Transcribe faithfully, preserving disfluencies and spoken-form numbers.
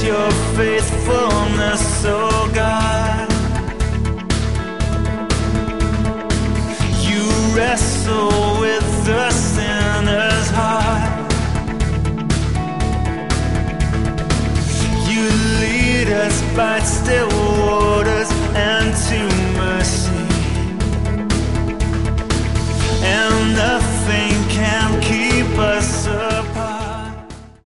your faithfulness, oh God. You wrestle with the sinner's heart. You lead us by still waters and to